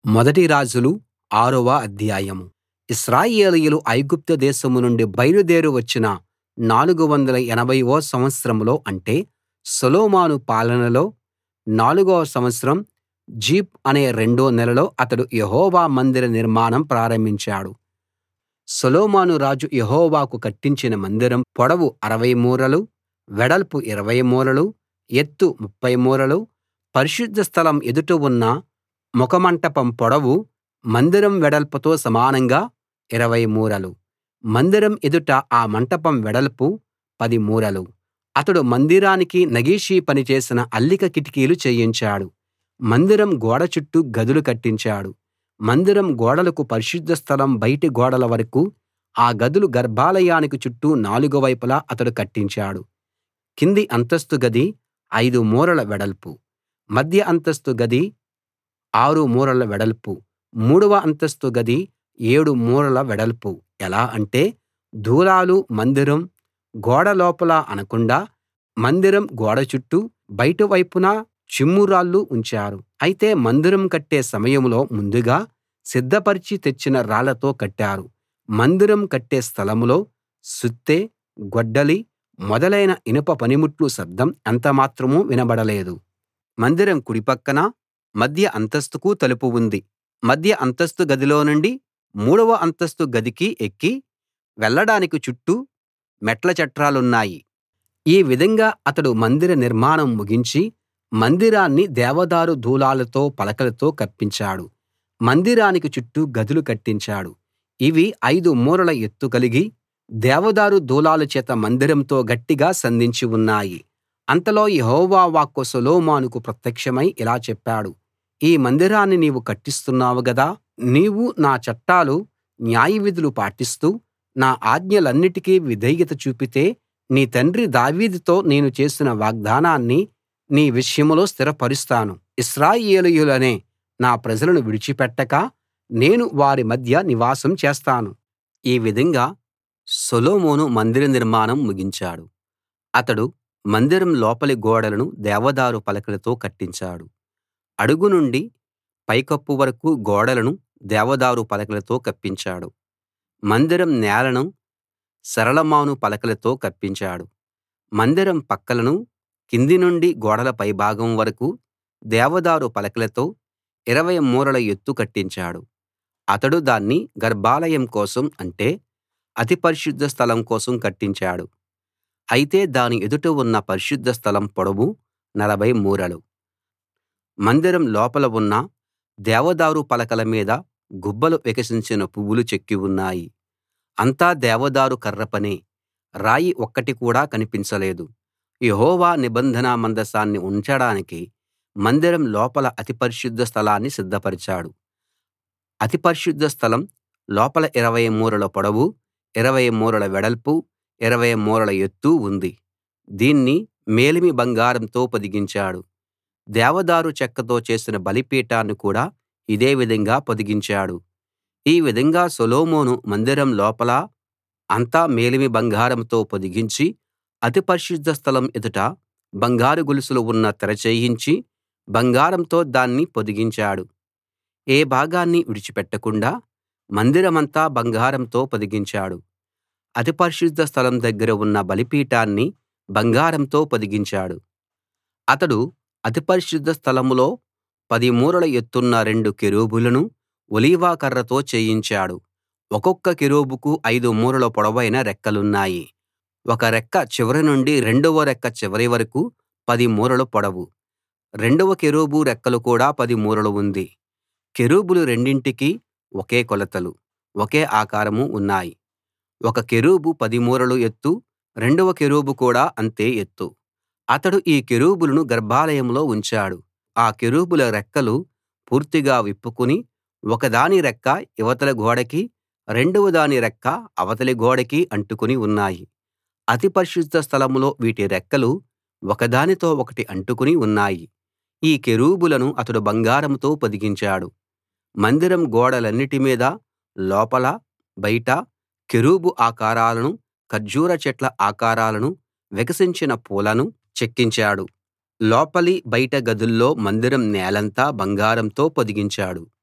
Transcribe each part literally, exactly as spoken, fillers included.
మొదటి రాజులు ఆరవ అధ్యాయం. ఇశ్రాయేలీయులు ఐగుప్తు దేశం నుండి బయలుదేరి వచ్చిన నాలుగు వందల ఎనభైవ సంవత్సరంలో అంటే సొలొమోను పాలనలో నాలుగో సంవత్సరం జీప్ అనే రెండో నెలలో అతడు యెహోవా మందిర నిర్మాణం ప్రారంభించాడు. సొలొమోను రాజు యెహోవాకు కట్టించిన మందిరం పొడవు అరవై మూరలు, వెడల్పు ఇరవై మూరలు, ఎత్తు ముప్ఫై మూరలు. పరిశుద్ధ స్థలం ఎదుట ఉన్న ముఖమంటపం పొడవు మందిరం వెడల్పుతో సమానంగా ఇరవై మూరలు. మందిరం ఎదుట ఆ మంటపం వెడల్పు పది మూరలు. అతడు మందిరానికి నగిషీ పని చేసిన అల్లిక కిటికీలు చేయించాడు. మందిరం గోడ చుట్టూ గదులు కట్టించాడు. మందిరం గోడలకు పరిశుద్ధ స్థలం బయటి గోడల వరకూ ఆ గదులు గర్భాలయానికి చుట్టూ నాలుగు వైపులా అతడు కట్టించాడు. కింది అంతస్తు గది ఐదు మూరల వెడల్పు, మధ్య అంతస్తు గది ఆరు మూరల వెడల్పు, మూడవ అంతస్తు గది ఏడు మూరల వెడల్పు. ఎలా అంటే దూలాలు మందిరం గోడ లోపల ఆనకుండా మందిరం గోడ చుట్టూ బయటి వైపున చిమ్మురాళ్ళు ఉంచారు. అయితే మందిరం కట్టే సమయంలో ముందుగా సిద్ధపరచి తెచ్చిన రాళ్లతో కట్టారు. మందిరం కట్టే స్థలంలో సుత్తె, గొడ్డలి మొదలైన ఇనుప పనిముట్ల శబ్దం ఎంతమాత్రం వినబడలేదు. మందిరం కుడి పక్కన మధ్య అంతస్తుకు తలుపు ఉంది. మధ్య అంతస్తు గదిలో నుండి మూడవ అంతస్తు గదికి ఎక్కి వెళ్ళడానికి చుట్టూ మెట్ల చట్రాలున్నాయి. ఈ విధంగా అతడు మందిర నిర్మాణం ముగించి మందిరాన్ని దేవదారు దూలాలతో పలకలతో కప్పించాడు. మందిరానికి చుట్టూ గదులు కట్టించాడు. ఇవి ఐదు మూరల ఎత్తు కలిగి దేవదారు దూలాల చేత మందిరంతో గట్టిగా సంధించి ఉన్నాయి. అంతలో యెహోవా వాక్కు సొలొమోనుకు ప్రత్యక్షమై ఇలా చెప్పాడు: ఈ మందిరాన్ని నీవు కట్టిస్తున్నావు గదా. నీవు నా చట్టాలు న్యాయవిధులు పాటిస్తూ నా ఆజ్ఞలన్నిటికీ విధేయత చూపితే నీ తండ్రి దావీదుతో నేను చేసిన వాగ్దానాన్ని నీ విషయంలో స్థిరపరుస్తాను. ఇశ్రాయేలీయులనే నా ప్రజలను విడిచిపెట్టక నేను వారి మధ్య నివాసం చేస్తాను. ఈ విధంగా సొలొమోను మందిర నిర్మాణం ముగించాడు. అతడు మందిరం లోపలి గోడలను దేవదారు పలకలతో కట్టించాడు. అడుగు నుండి పైకప్పు వరకూ గోడలను దేవదారు పలకలతో కప్పించాడు. మందిరం నేలను సరళమాను పలకలతో కప్పించాడు. మందిరం పక్కలను కింది నుండి గోడల పైభాగం వరకూ దేవదారు పలకలతో ఇరవై మూరల ఎత్తు కట్టించాడు. అతడు దాన్ని గర్భాలయం కోసం అంటే అతి పరిశుద్ధ స్థలం కోసం కట్టించాడు. అయితే దాని ఎదుట ఉన్న పరిశుద్ధ స్థలం పొడవు నలభై మూరలు. మందిరం లోపల ఉన్న దేవదారు పలకల మీద గుబ్బలు వికసించిన పువ్వులు చెక్కి ఉన్నాయి. అంతా దేవదారు కర్ర పనే. రాయి ఒక్కటి కూడా కనిపించలేదు. యెహోవా నిబంధన మందసాన్ని ఉంచడానికి మందిరం లోపల అతి పరిశుద్ధ స్థలాన్ని సిద్ధపరిచాడు. అతి పరిశుద్ధ స్థలం లోపల ఇరవై మూరల పొడవు, ఇరవై మూరల వెడల్పు, ఇరవై మూరల ఎత్తు ఉంది. దీన్ని మేలిమి బంగారంతో పొదిగించాడు. దేవదారు చెక్కతో చేసిన బలిపీఠాన్ని కూడా ఇదే విధంగా పొదిగించాడు. ఈ విధంగా సొలొమోను మందిరం లోపల అంతా మేలిమి బంగారంతో పొదిగించి అతి పరిశుద్ధ స్థలం ఎదుట బంగారు గొలుసులు ఉన్న తెర చేయించి బంగారంతో దాన్ని పొదిగించాడు. ఏ భాగాన్నీ విడిచిపెట్టకుండా మందిరమంతా బంగారంతో పొదిగించాడు. అతి పరిశుద్ధ స్థలం దగ్గర ఉన్న బలిపీఠాన్ని బంగారంతో పొదిగించాడు. అతడు అతి పరిశుద్ధ స్థలంలో పది మూరల ఎత్తున్న రెండు కెరూబులను ఒలీవ కర్రతో చేయించాడు. ఒక్కొక్క కెరూబుకు ఐదు మూరల పొడవైన రెక్కలున్నాయి. ఒక రెక్క చివరి నుండి రెండవ రెక్క చివరి వరకూ పది మూరలు పొడవు. రెండవ కెరూబు రెక్కలు కూడా పది మూరలు ఉంది. కెరూబులు రెండింటికీ ఒకే కొలతలు, ఒకే ఆకారం ఉన్నాయి. ఒక కెరూబు పది మూరలు ఎత్తు, రెండవ కెరూబు కూడా అంతే ఎత్తు. అతడు ఈ కెరూబులను గర్భాలయంలో ఉంచాడు. ఆ కెరూబుల రెక్కలు పూర్తిగా విప్పుకుని ఒకదాని రెక్క ఇవతలి గోడకి, రెండవ దాని రెక్క అవతలి గోడకి అంటుకుని ఉన్నాయి. అతి పరిశుద్ధ స్థలంలో వీటి రెక్కలు ఒకదానితో ఒకటి అంటుకుని ఉన్నాయి. ఈ కెరూబులను అతడు బంగారంతో పొదిగించాడు. మందిరం గోడలన్నిటి మీద లోపల బయట కెరూబు ఆకారాలను, ఖర్జూర చెట్ల ఆకారాలను, వికసించిన పూలను చెక్కించాడు. లోపలి బయట గదుల్లో మందిరం నేలంతా బంగారంతో పొదిగించాడు.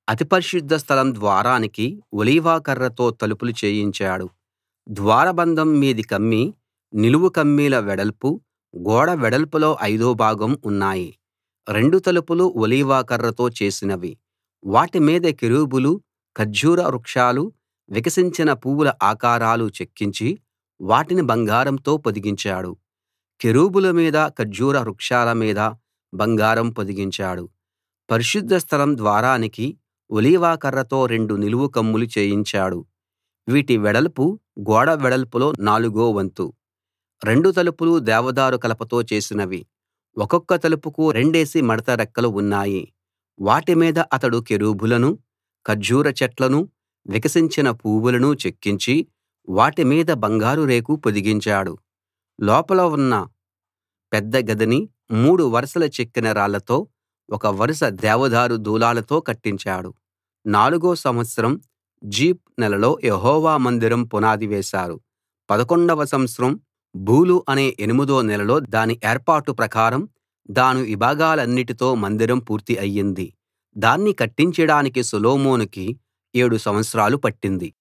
అతి పరిశుద్ధ స్థలం ద్వారానికి ఒలీవ కర్రతో తలుపులు చేయించాడు ద్వారబంధం మీది కమ్మీ నిలువు కమ్మీల వెడల్పు గోడ వెడల్పులో ఐదో భాగం ఉన్నాయి రెండు తలుపులు ఒలీవ కర్రతో చేసినవి వాటి మీద కెరూబులు ఖర్జూర వృక్షాలు వికసించిన పువ్వుల ఆకారాలు చెక్కించి వాటిని బంగారంతో పొదిగించాడు కెరూబుల మీద ఖర్జూర వృక్షాల మీద బంగారం పొదిగించాడు పరిశుద్ధ స్థలం ద్వారానికి ఒలీవ కర్రతో రెండు నిలువు కమ్ములు చేయించాడు వీటి వెడల్పు గోడ వెడల్పులో నాలుగో వంతు రెండు తలుపులు దేవదారు కలపతో చేసినవి ఒక్కొక్క తలుపుకు రెండేసి మడత రెక్కలు ఉన్నాయి వాటి మీద అతడు కెరూబులను ఖర్జూర చెట్లను వికసించిన పువ్వులను చెక్కించి వాటి మీద బంగారు రేకు పొదిగించాడు లోపల ఉన్న పెద్ద గదిని మూడు వరుసల చెక్కిన రాళ్లతో ఒక వరుస దేవదారు దూలాలతో కట్టించాడు నాలుగో సంవత్సరం జీప్ నెలలో యెహోవా మందిరం పునాది వేశారు పదకొండవ సంవత్సరం బూలు అనే ఎనిమిదో నెలలో దాని ఏర్పాటు ప్రకారం దాని విభాగాలన్నిటితో మందిరం పూర్తి అయ్యింది దాన్ని కట్టించడానికి సొలొమోనుకి ఏడు సంవత్సరాలు పట్టింది